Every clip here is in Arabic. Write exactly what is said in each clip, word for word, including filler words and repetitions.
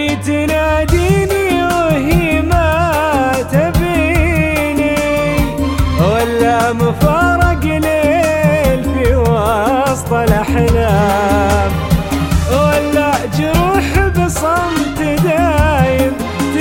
مدري تناديني وهي ما تبيني، ولا مفارق ليل في وسط الأحلام، ولا جروح بصمت دايم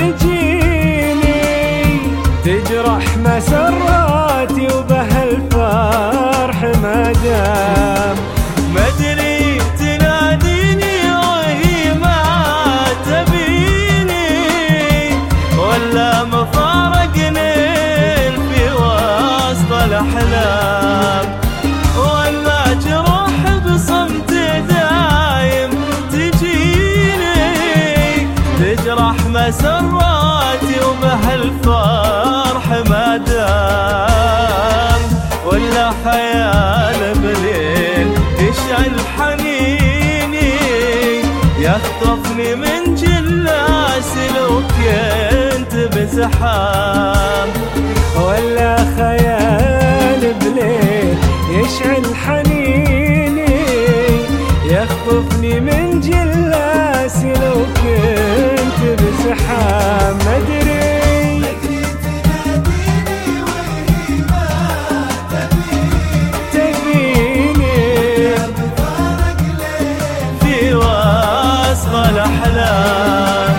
تجيني، تجرح مسراتي وبهالفرح ما دام. مدري تناديني وهي ما تبيني، ولا مفارق ليل في وسط الأحلام، ولا جروح بصمت دايم تجيني، تجرح مسراتي وبهالفرح ما دام. ولا خيال بليل يشعل حنيني، يخطفني من جلاسي لو كنت بزحام. ولا خيال بليل يشعل حنيني، يخطفني من جلاسي لو كنت بزحام. مدري الأحلام.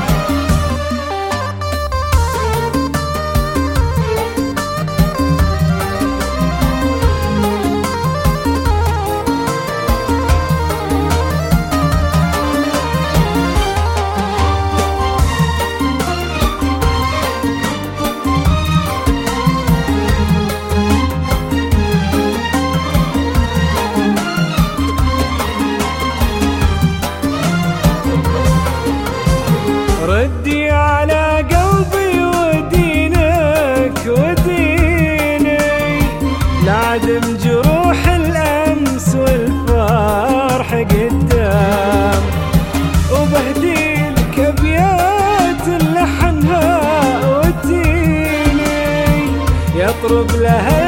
ردي على قلبي ودينك وديني، لعدم جروح الأمس والفرح قدام، وبهديلك أبيات لحنها وتيني، يطرب لها